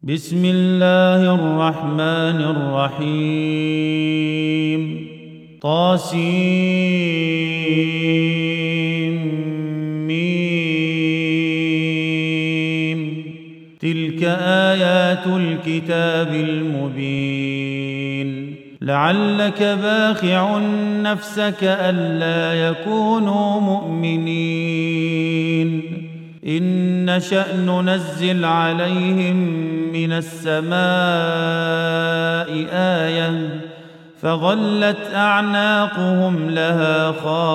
بسم الله الرحمن الرحيم طاسيم تلك آيات الكتاب المبين لعلك باخع نفسك ألا يكونوا مؤمنين إن نشأ ننزل عليهم من السماء آية فظلت أعناقهم لها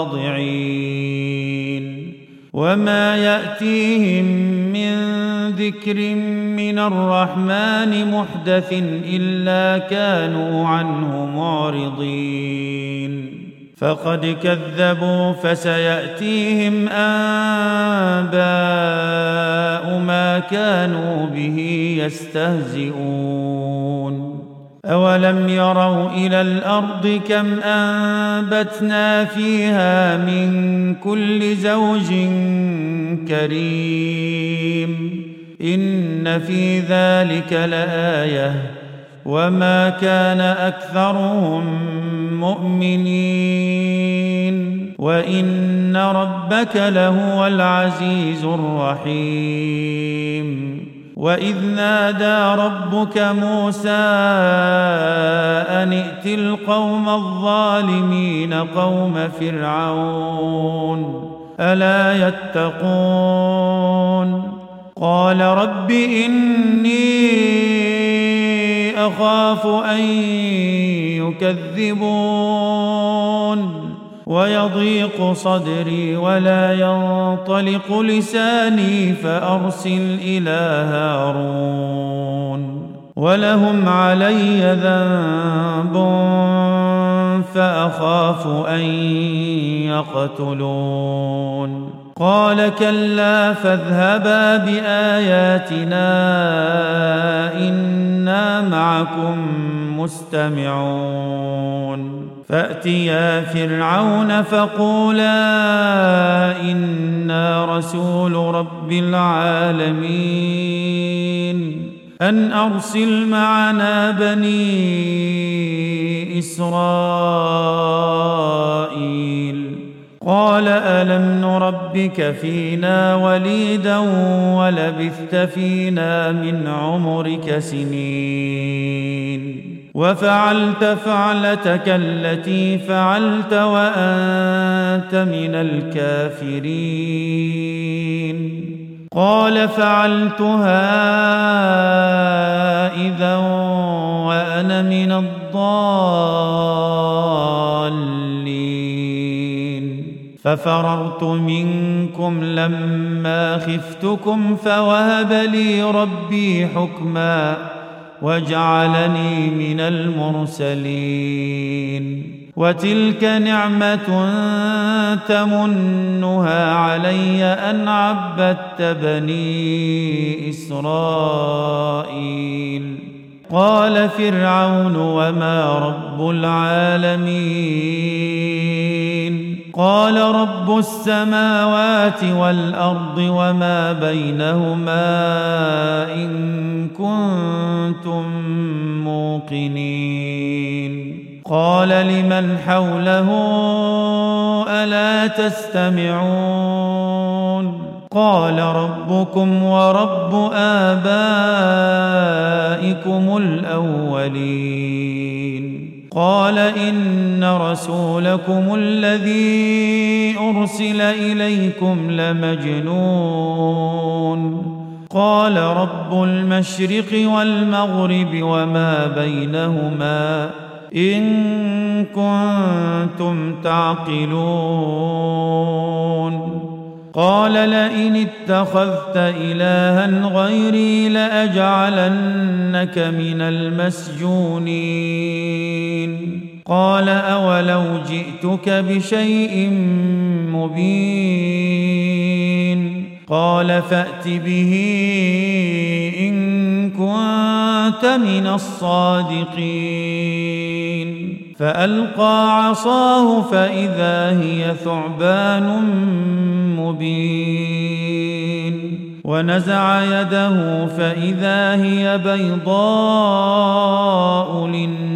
خاضعين وما يأتيهم من ذكر من الرحمن محدث إلا كانوا عنه معرضين فقد كذبوا فسيأتيهم أنباء ما كانوا به يستهزئون أولم يروا إلى الأرض كم أنبتنا فيها من كل زوج كريم إن في ذلك لآية وما كان أكثرهم مؤمنين وإن ربك لهو العزيز الرحيم وإذ نادى ربك موسى أن ائت القوم الظالمين قوم فرعون ألا يتقون قال رب إني أخاف أن يكذبون ويضيق صدري ولا ينطلق لساني فأرسل إلى هارون ولهم علي ذنب فأخاف أن يقتلون قال كلا فاذهبا بآياتنا إنا معكم مستمعون فأتيا فرعون فقولا إنا رسول رب العالمين أن أرسل معنا بني إسرائيل قال ألم نربك فينا وليدا ولبثت فينا من عمرك سنين وفعلت فعلتك التي فعلت وأنت من الكافرين قال فعلتها إذا وأنا من الضالين ففررت منكم لما خفتكم فوهب لي ربي حكما وجعلني من المرسلين وتلك نعمة تمنها علي أن عبدت بني إسرائيل قال فرعون وما رب العالمين قال رب السماوات والأرض وما بينهما إن كنتم موقنين قال لمن حوله ألا تستمعون قال ربكم ورب آبائكم الأولين قال إن رسولكم الذي أرسل إليكم لمجنون قال رب المشرق والمغرب وما بينهما إن كنتم تعقلون قال لئن اتخذت إلها غيري لأجعلنك من المسجونين قال أولو جئتك بشيء مبين قال فأت به إن كنت من الصادقين فألقى عصاه فإذا هي ثعبان مبين ونزع يده فإذا هي بيضاء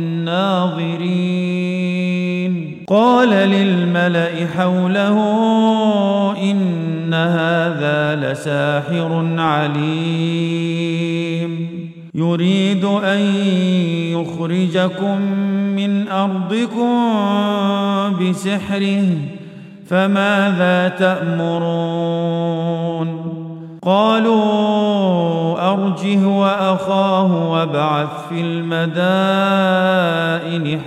للناظرين قال للملأ حوله إن هذا لساحر عليم يريد أن يخرجكم من أرضكم بسحره فماذا تأمرون قالوا أرجه وأخاه وابعث في المدائن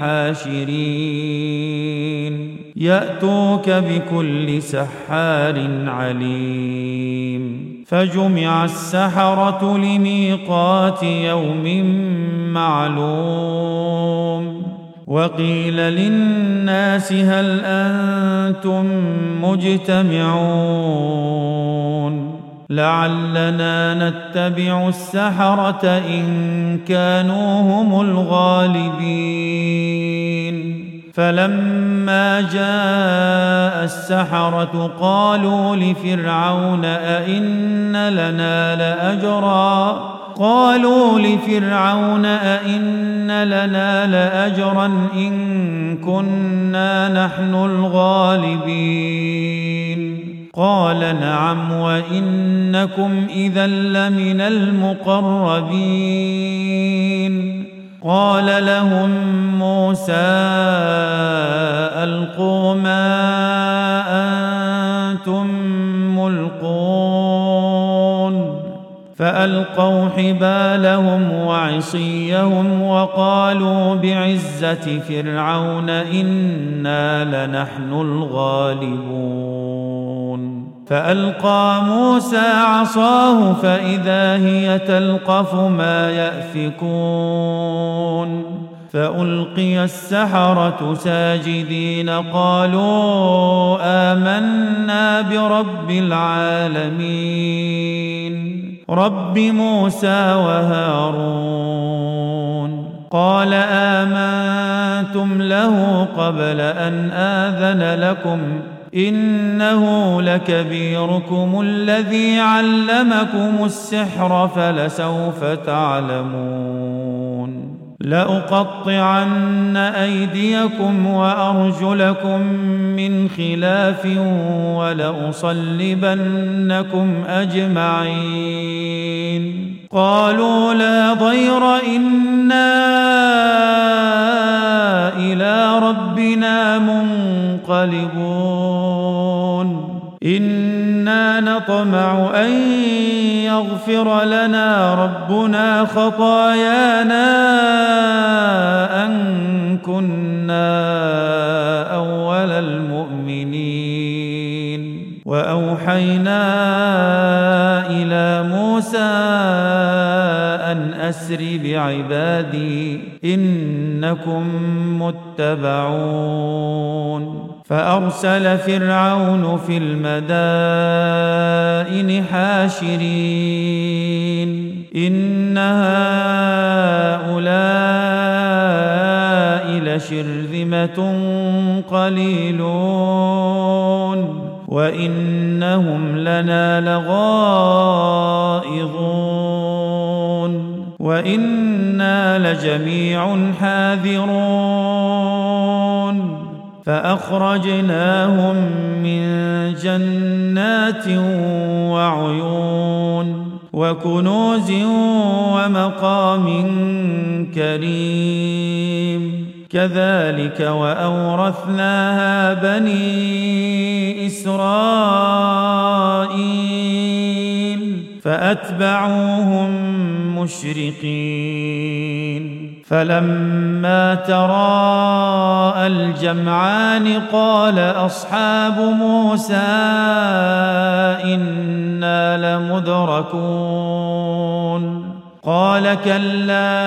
حاشرين يأتوك بكل سحار عليم فجمع السحرة لميقات يوم معلوم وقيل للناس هل أنتم مجتمعون لعلنا نتبع السحرة إن كانوا هم الغالبين فلما جاء السحرة قالوا لفرعون أئن لنا لأجرا إن كنا نحن الغالبين قال نعم وإنكم إذا لمن المقربين قال لهم موسى ألقوا ما أنتم ملقون فألقوا حبالهم وعصيهم وقالوا بعزة فرعون إنا لنحن الغالبون فألقى موسى عصاه فإذا هي تلقف ما يأفكون فألقي السحرة ساجدين قالوا آمنا برب العالمين رب موسى وهارون قال آمنتم له قبل أن آذن لكم إنه لكبيركم الذي علمكم السحر فلسوف تعلمون لأقطعن أيديكم وأرجلكم من خلاف ولأصلبنكم أجمعين قالوا لا ضير إنا إلى ربنا منقلبون إنا نطمع أن يغفر لنا ربنا خطايانا أن كنا أول المؤمنين وأوحينا إلى موسى أن أسر بعبادي إنكم متبعون فأرسل فرعون في المدائن حاشرين إن هؤلاء لشرذمة قليلون وإنهم لنا لغائظون وإنا لجميع حاذرون فأخرجناهم من جنات وعيون وكنوز ومقام كريم كذلك وأورثناها بني إسرائيل فأتبعوهم مشرقين فلما تراءى الجمعان قال أصحاب موسى إنا لمدركون قال كلا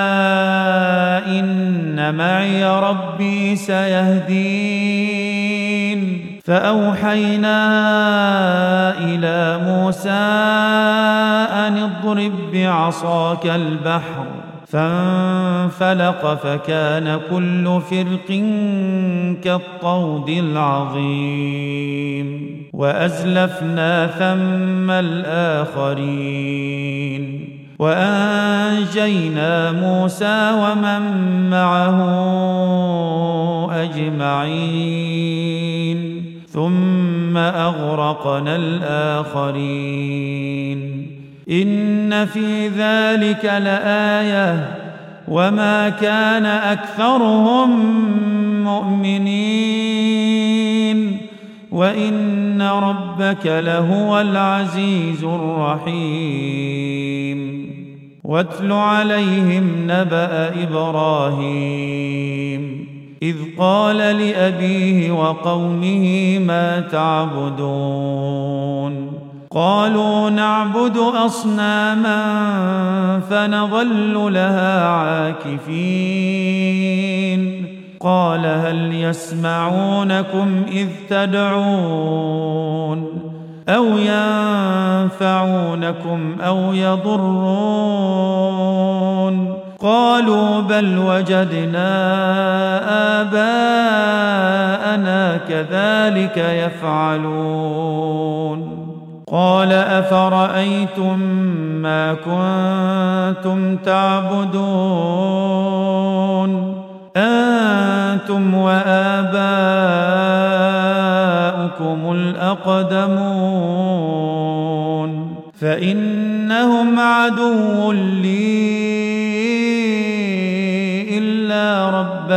إن معي ربي سيهدين فأوحينا إلى موسى أن اضرب بعصاك البحر فانفلق فكان كل فرق كالطود العظيم وأزلفنا ثم الآخرين وأنجينا موسى ومن معه أجمعين ثم أغرقنا الآخرين إن في ذلك لآية وما كان أكثرهم مؤمنين وإن ربك لهو العزيز الرحيم واتل عليهم نبأ إبراهيم إذ قال لأبيه وقومه ما تعبدون قالوا نعبد أصناما فنظل لها عاكفين قال هل يسمعونكم إذ تدعون أو ينفعونكم أو يضرون قالوا بل وجدنا آباءنا كذلك يفعلون قال أفرأيتم ما كنتم تعبدون أنتم وآباؤكم الأقدمون فإنهم عدو لي إلا رب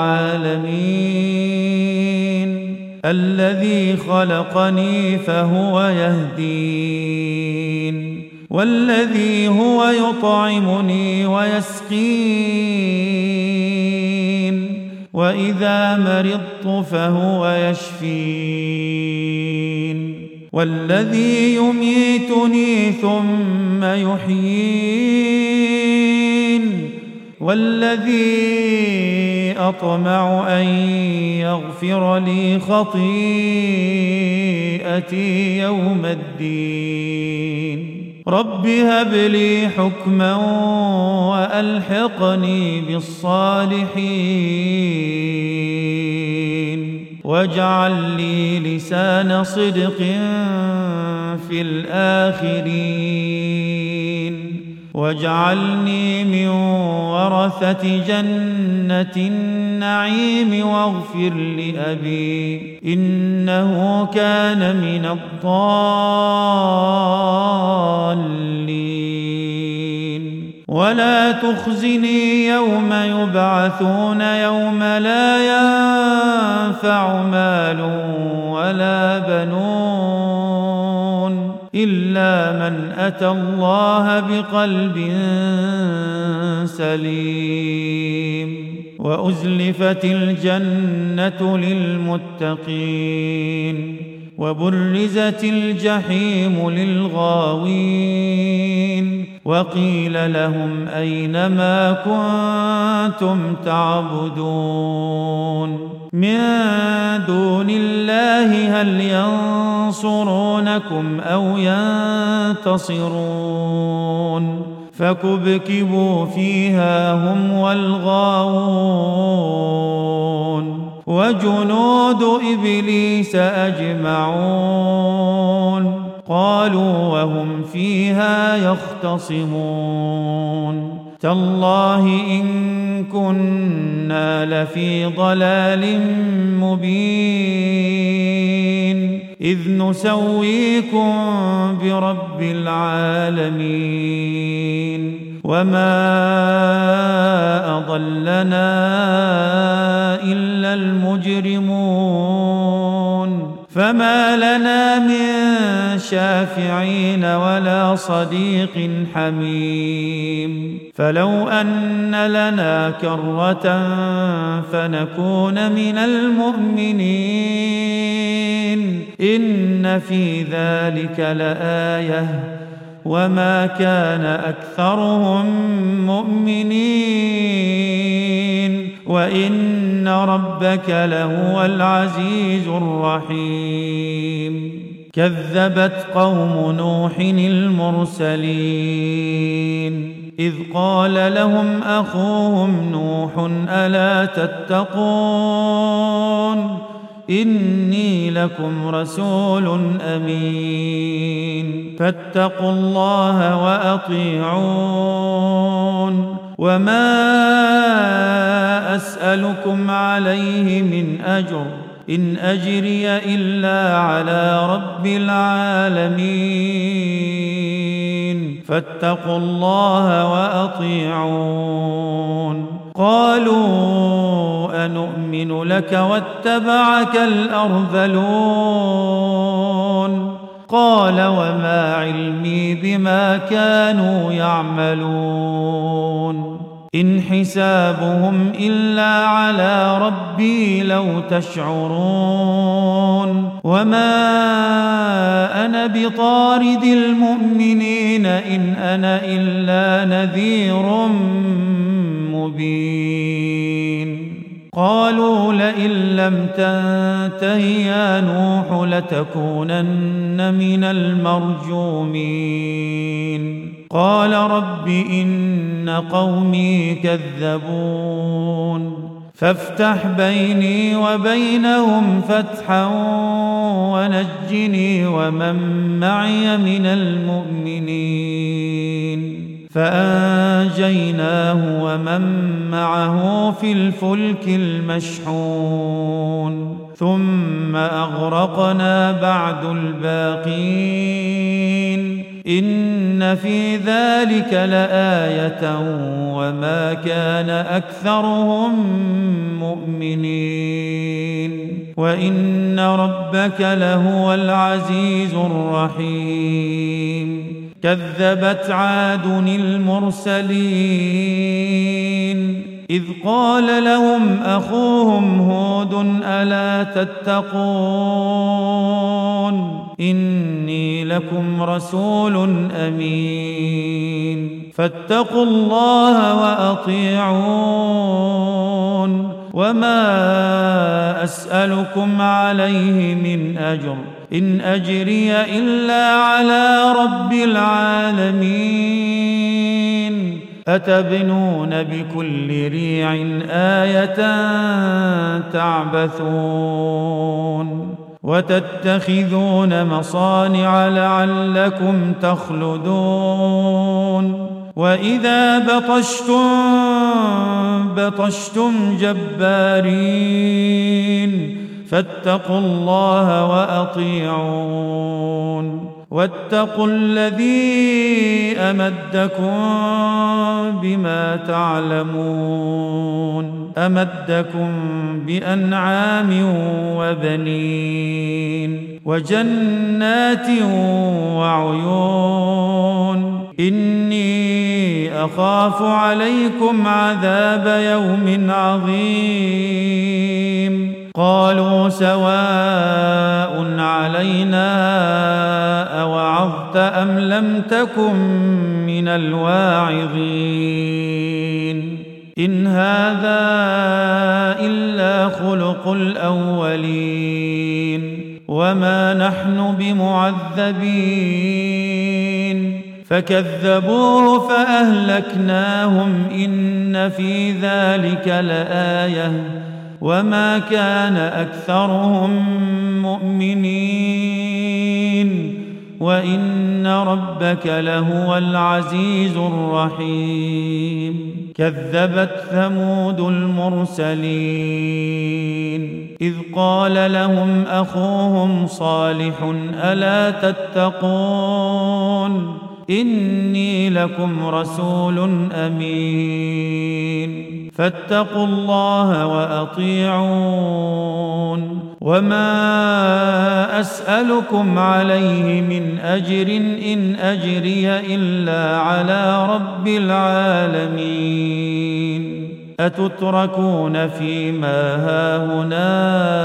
العالمين الذي خلقني فهو يهدين والذي هو يطعمني ويسقين وإذا مرضت فهو يشفين والذي يميتني ثم يحيين والذي أطمع أن يغفر لي خطيئتي يوم الدين رب هب لي حكما وألحقني بالصالحين واجعل لي لسان صدق في الآخرين واجعلني من ورثة جنة النعيم واغفر لأبي إنه كان من الضالين ولا تخزني يوم يبعثون يوم لا ينفع مال ولا بنون إلا من أتى الله بقلب سليم وأزلفت الجنة للمتقين وبرزت الجحيم للغاوين وقيل لهم أين ما كنتم تعبدون من دون الله هل ينصرونكم أو ينتصرون فكبكبوا فيها هم والغاوون وجنود إبليس أجمعون قالوا وهم فيها يختصمون تالله إن كنا لفي ضلال مبين إذ نسويكم برب العالمين وما أضلنا إلا المجرمون فما لنا من شافعين ولا صديق حميم فلو أن لنا كرة فنكون من المؤمنين إن في ذلك لآية وما كان أكثرهم مؤمنين وإن وإن ربك لهو العزيز الرحيم كذبت قوم نوح المرسلين إذ قال لهم أخوهم نوح ألا تتقون إني لكم رسول أمين فاتقوا الله وأطيعون وما أسألكم عليه من أجر إن أجري إلا على رب العالمين فاتقوا الله وأطيعون قالوا أنؤمن لك واتبعك الأرذلون قال وما علمي بما كانوا يعملون إن حسابهم إلا على ربي لو تشعرون وما أنا بطارد المؤمنين إن أنا إلا نذير مبين قالوا لئن لم تنته يا نوح لتكونن من المرجومين قال رب إن قومي كذبون فافتح بيني وبينهم فتحا ونجني ومن معي من المؤمنين فأنجيناه ومن معه في الفلك المشحون ثم أغرقنا بعد الباقين إن في ذلك لآية وما كان أكثرهم مؤمنين وإن ربك لهو العزيز الرحيم كذبت عاد المرسلين إذ قال لهم أخوهم هود ألا تتقون إني لكم رسول أمين فاتقوا الله وأطيعون وما أسألكم عليه من أجر إن أجري إلا على رب العالمين أتبنون بكل ريع آية تعبثون وتتخذون مصانع لعلكم تخلدون وإذا بطشتم جبارين فاتقوا الله وأطيعون واتقوا الذي أمدكم بما تعلمون أمدكم بأنعام وبنين وجنات وعيون إني أخاف عليكم عذاب يوم عظيم قالوا سواء علينا أوعظت أم لم تكن من الواعظين إن هذا إلا خلق الأولين وما نحن بمعذبين فكذبوه فأهلكناهم إن في ذلك لآية وما كان أكثرهم مؤمنين وإن ربك لهو العزيز الرحيم كذبت ثمود المرسلين إذ قال لهم أخوهم صالح ألا تتقون إني لكم رسول أمين فاتقوا الله وأطيعون وما أسألكم عليه من أجر إن أجري إلا على رب العالمين أتتركون فيما هاهنا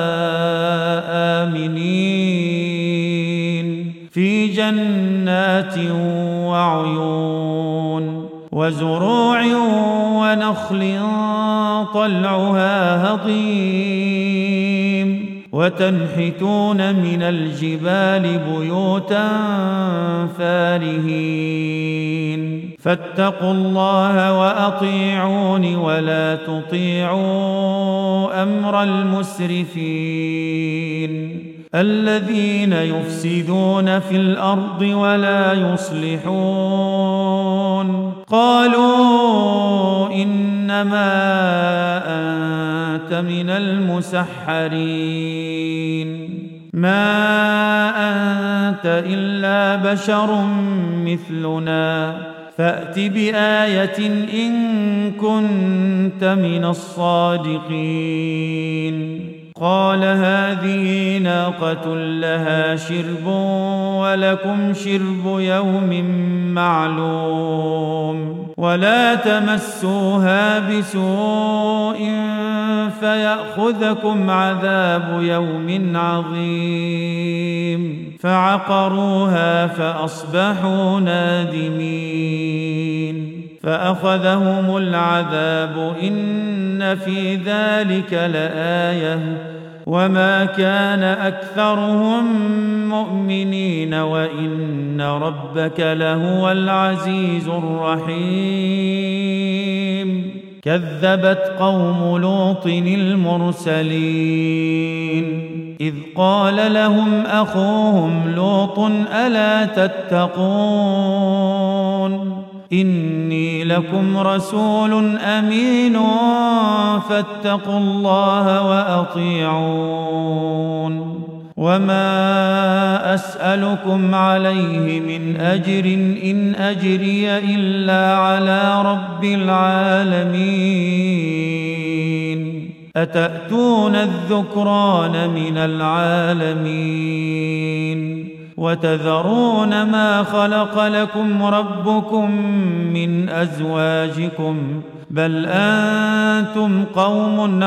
آمنين في جنات وعيون وزروع ونخل طلعها هضيم وتنحتون من الجبال بيوتا فارهين فاتقوا الله وأطيعون ولا تطيعوا أمر المسرفين الذين يفسدون في الأرض ولا يصلحون قالوا إنما أنت من المسحرين ما أنت إلا بشر مثلنا فأت بآية إن كنت من الصادقين قال هذه ناقة لها شرب ولكم شرب يوم معلوم ولا تمسوها بسوء فيأخذكم عذاب يوم عظيم فعقروها فأصبحوا نادمين فأخذهم العذاب إن في ذلك لآية وما كان أكثرهم مؤمنين وإن ربك لهو العزيز الرحيم كذبت قوم لوط المرسلين إذ قال لهم أخوهم لوط ألا تتقون إني لكم رسول أمين فاتقوا الله وأطيعون وما أسألكم عليه من أجر إن أجري إلا على رب العالمين أتأتون الذكران من العالمين وتذرون ما خلق لكم ربكم من أزواجكم بل أنتم قوم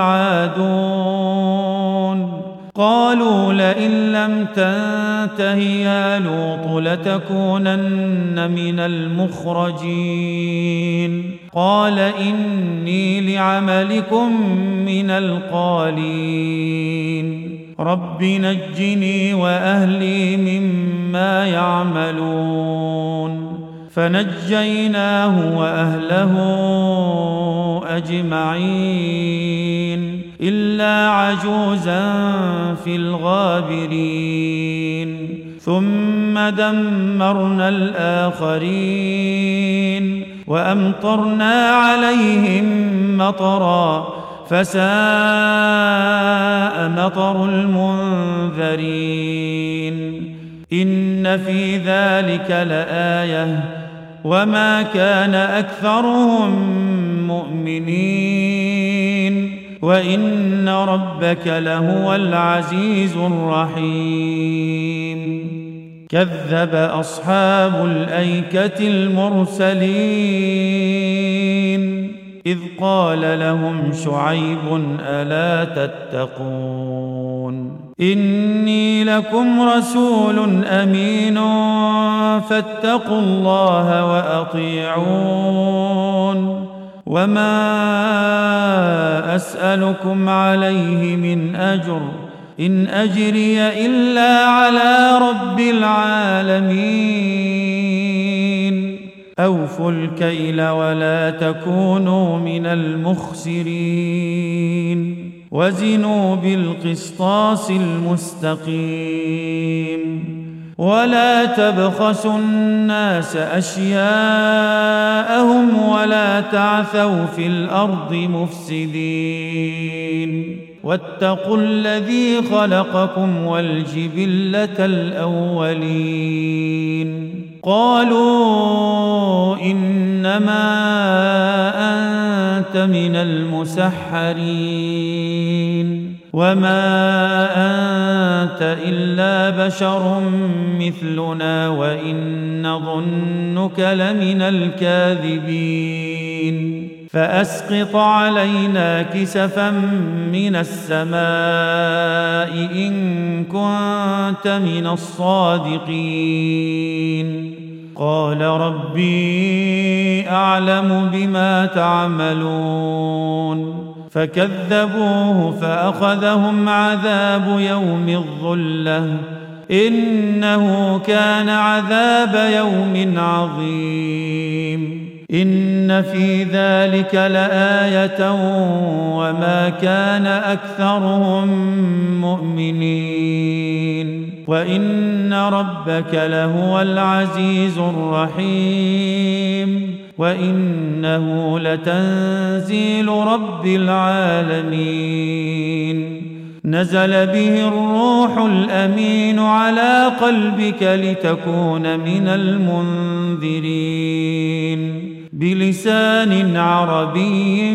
عادون قالوا لئن لم تنته يا لوط لتكونن من المخرجين قال إني لعملكم من القالين رب نجني وأهلي مما يعملون فنجيناه وأهله أجمعين إلا عجوزا في الغابرين ثم دمرنا الآخرين وأمطرنا عليهم مطرا فساء مطر المنذرين إن في ذلك لآية وما كان أكثرهم مؤمنين وإن ربك لهو العزيز الرحيم كذب أصحاب الأيكة المرسلين إذ قال لهم شعيب ألا تتقون إني لكم رسول أمين فاتقوا الله وأطيعون وما أسألكم عليه من أجر إن أجري إلا على رب العالمين أوفوا الكيل ولا تكونوا من المخسرين وزنوا بالقسطاس المستقيم ولا تبخسوا الناس أشياءهم ولا تعثوا في الأرض مفسدين واتقوا الذي خلقكم والجبلة الأولين قالوا إنما أنت من المسحرين وما أنت إلا بشر مثلنا وإن نظنك لمن الكاذبين فأسقط علينا كسفا من السماء إن كنت من الصادقين قال ربي أعلم بما تعملون فكذبوه فأخذهم عذاب يوم الظلة إنه كان عذاب يوم عظيم إن في ذلك لآية وما كان أكثرهم مؤمنين وإن ربك لهو العزيز الرحيم وإنه لتنزيل رب العالمين نزل به الروح الأمين على قلبك لتكون من المنذرين بلسان عربي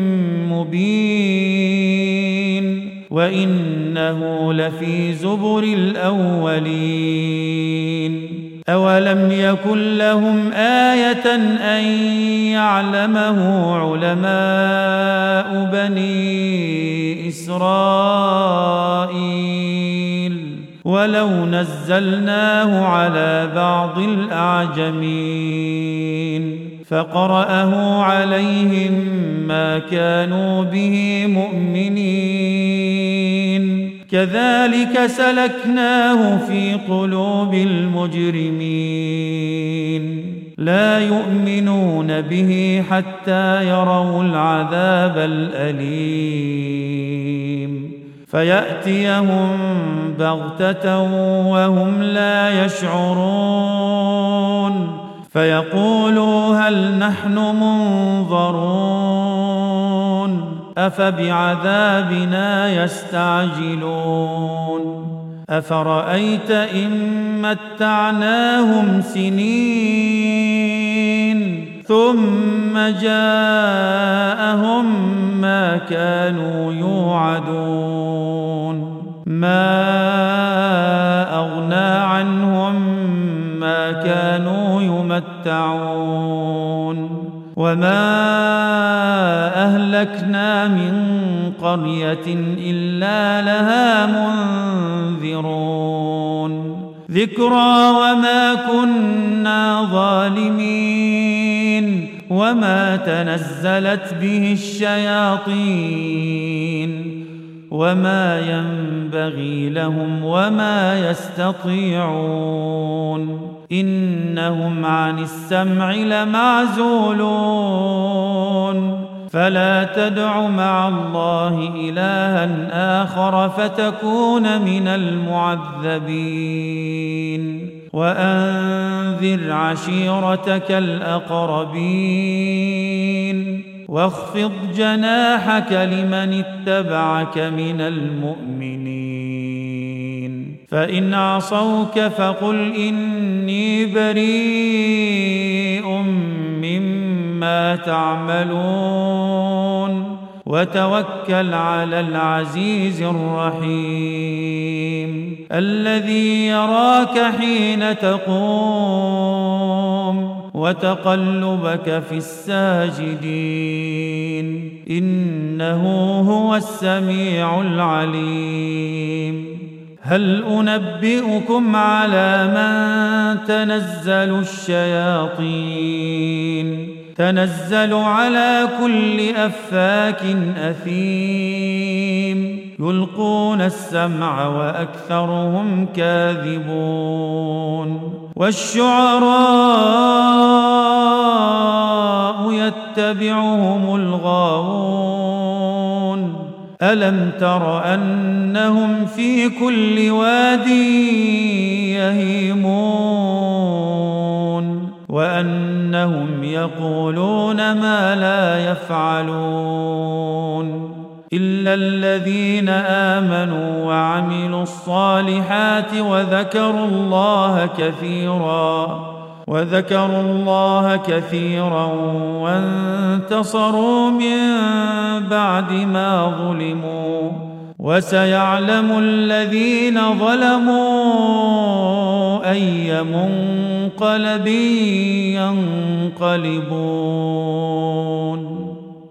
مبين وإنه لفي زبر الأولين أولم يكن لهم آية أن يعلمه علماء بني إسرائيل ولو نزلناه على بعض الأعجمين فقرأه عليهم ما كانوا به مؤمنين كذلك سلكناه في قلوب المجرمين لا يؤمنون به حتى يروا العذاب الأليم فيأتيهم بغتة وهم لا يشعرون فيقولوا هل نحن منظرون أفبعذابنا يستعجلون أفرأيت إن متعناهم سنين ثم جاءهم ما كانوا يوعدون ما أغنى عنهم ما كانوا يمتعون وما أهلكنا من قرية إلا لها منذرون ذكرى وما كنا ظالمين وما تنزلت به الشياطين وما ينبغي لهم وما يستطيعون إنهم عن السمع لمعزولون فلا تدع مع الله إلها آخر فتكون من المعذبين وأنذر عشيرتك الأقربين واخفض جناحك لمن اتبعك من المؤمنين فإن عصوك فقل إني بريء مما تعملون وتوكل على العزيز الرحيم الذي يراك حين تقوم وتقلبك في الساجدين إنه هو السميع العليم هل أنبئكم على من تنزل الشياطين تنزل على كل أفاك أثيم يلقون السمع وأكثرهم كاذبون والشعراء يتبعهم الغاوون ألم تر أنهم في كل واد يهيمون وأنهم يقولون ما لا يفعلون إلا الذين آمنوا وعملوا الصالحات وذكروا الله كثيرا وانتصروا من بعد ما ظلموا وسيعلم الذين ظلموا أي منقلب ينقلبون